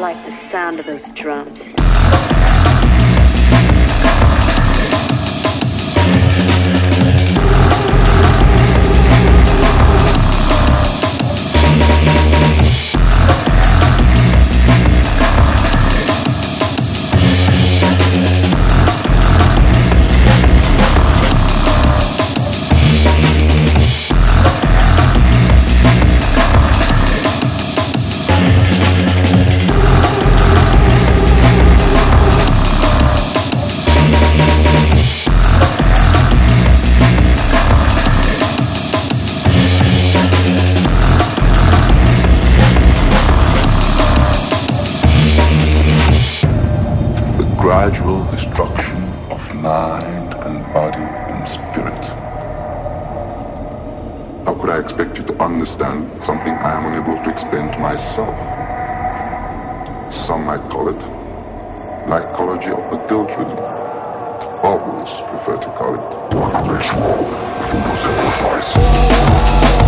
like the sound of those drums. Gradual destruction of mind and body and spirit. How could I expect you to understand something I am unable to explain to myself? Some might call it psychology of the guilt rhythm. Others prefer to call it ritual, food of sacrifice.